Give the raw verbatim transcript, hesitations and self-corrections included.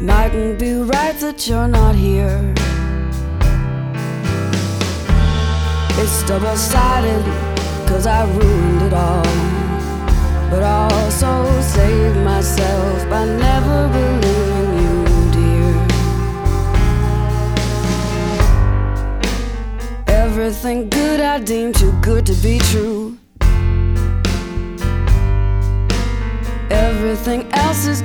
Mightn't be right that you're not here. It's double-sided, 'cause I ruined it all. But I also saved myself by never believing you, dear. Everything good I deem too good to be true. Everything else is